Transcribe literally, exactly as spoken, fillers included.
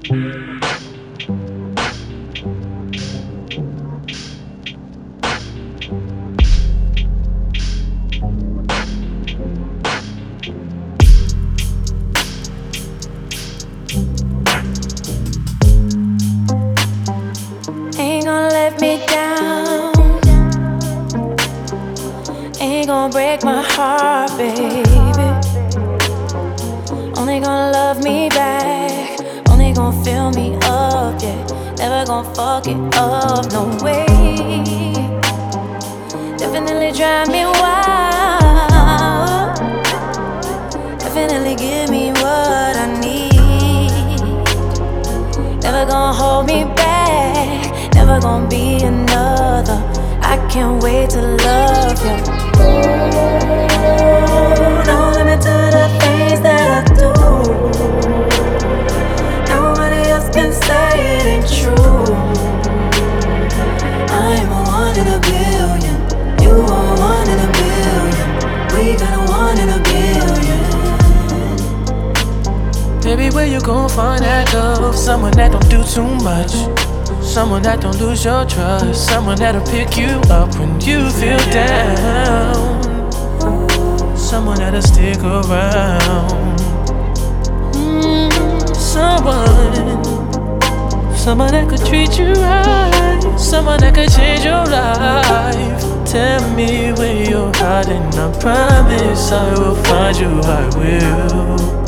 Ain't gonna let me down, ain't gonna break my heart, baby. Only gonna love me back, only gonna fill me up, yeah. Never gonna fuck it up, no way. Definitely drive me wild, definitely give me what I need. Never gonna hold me back, never gonna be another. I can't wait to love you. No limit to the things that I do. Nobody else can say it ain't true. I'm a one in a billion, you are one in a billion. We got a one in a billion. Baby, where you gon' find that love? Someone that don't do too much, someone that don't lose your trust, someone that'll pick you up when you feel down, someone that'll stick around. mm, Someone, someone that could treat you right, someone that could change your life. Tell me where you're hiding, I promise I will find you, I will.